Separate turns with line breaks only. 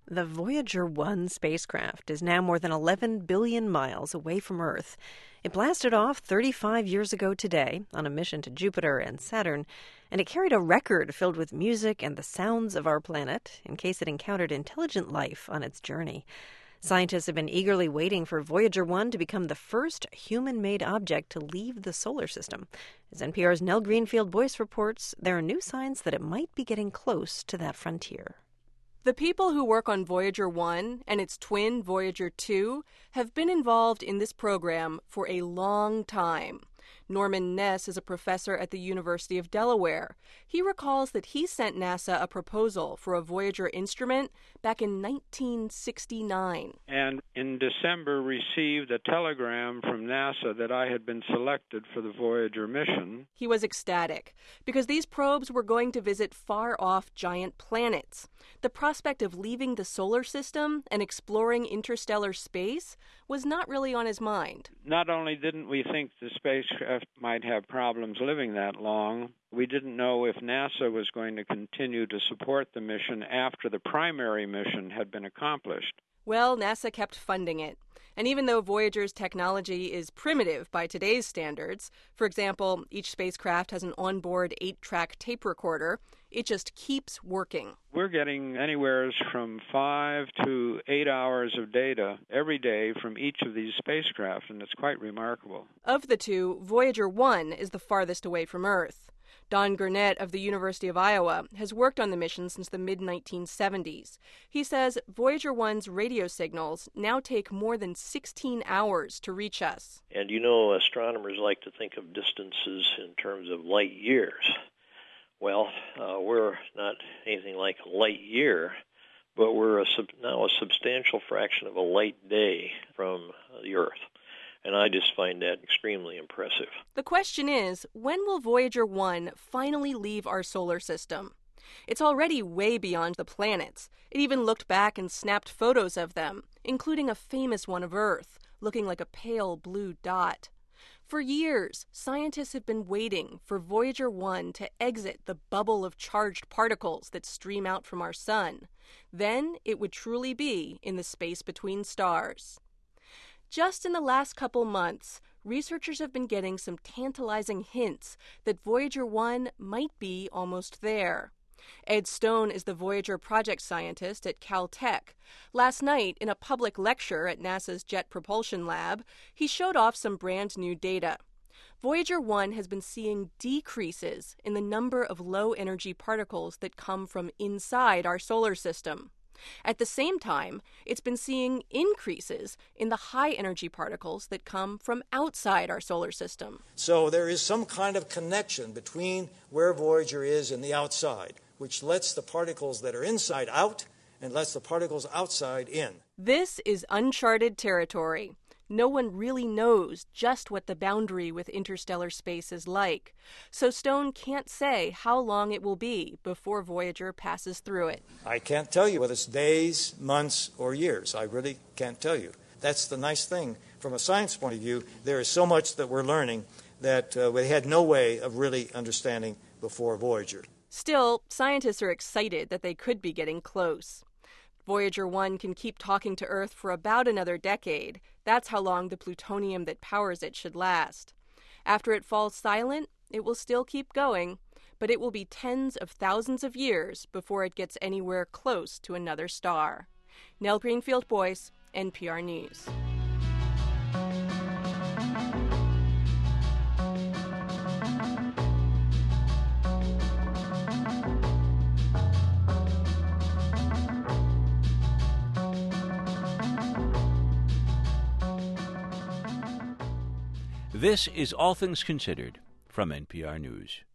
The Voyager 1 spacecraft is now more than 11 billion miles away from Earth. It blasted off 35 years ago today on a mission to Jupiter and Saturn, and it carried a record filled with music and the sounds of our planet in case it encountered intelligent life on its journey. Scientists have been eagerly waiting for Voyager 1 to become the first human-made object to leave the solar system. As NPR's Nell Greenfield-Boyce reports, there are new signs that it might be getting close to that frontier.
The people who work on Voyager 1 and its twin Voyager 2 have been involved in this program for a long time. Norman Ness is a professor at the University of Delaware. He recalls that he sent NASA a proposal for a Voyager instrument back in 1969.
And in December received a telegram from NASA that I had been selected for the Voyager mission.
He was ecstatic because these probes were going to visit far-off giant planets. The prospect of leaving the solar system and exploring interstellar space was not really on his mind.
Not only didn't we think the spacecraft might have problems living that long, we didn't know if NASA was going to continue to support the mission after the primary mission had been accomplished.
Well, NASA kept funding it. And even though Voyager's technology is primitive by today's standards, for example, each spacecraft has an onboard 8-track tape recorder, it just keeps working.
We're getting anywhere from 5 to 8 hours of data every day from each of these spacecraft, and it's quite remarkable.
Of the two, Voyager 1 is the farthest away from Earth. Don Gurnett of the University of Iowa has worked on the mission since the mid-1970s. He says Voyager 1's radio signals now take more than 16 hours to reach us.
And you know, astronomers like to think of distances in terms of light years. Well, we're not anything like a light year, but we're now a substantial fraction of a light day from the Earth. And I just find that extremely impressive.
The question is, when will Voyager 1 finally leave our solar system? It's already way beyond the planets. It even looked back and snapped photos of them, including a famous one of Earth, looking like a pale blue dot. For years, scientists have been waiting for Voyager 1 to exit the bubble of charged particles that stream out from our sun. Then it would truly be in the space between stars. Just in the last couple months, researchers have been getting some tantalizing hints that Voyager 1 might be almost there. Ed Stone is the Voyager project scientist at Caltech. Last night, in a public lecture at NASA's Jet Propulsion Lab, he showed off some brand new data. Voyager 1 has been seeing decreases in the number of low-energy particles that come from inside our solar system. At the same time, it's been seeing increases in the high-energy particles that come from outside our solar system.
So there is some kind of connection between where Voyager is and the outside, which lets the particles that are inside out and lets the particles outside in.
This is uncharted territory. No one really knows just what the boundary with interstellar space is like. So Stone can't say how long it will be before Voyager passes through it.
I can't tell you whether it's days, months, or years. I really can't tell you. That's the nice thing. From a science point of view, there is so much that we're learning that we had no way of really understanding before Voyager.
Still, scientists are excited that they could be getting close. Voyager 1 can keep talking to Earth for about another decade. That's how long the plutonium that powers it should last. After it falls silent, it will still keep going, but it will be tens of thousands of years before it gets anywhere close to another star. Nell Greenfield-Boyce, NPR News.
This is All Things Considered from NPR News.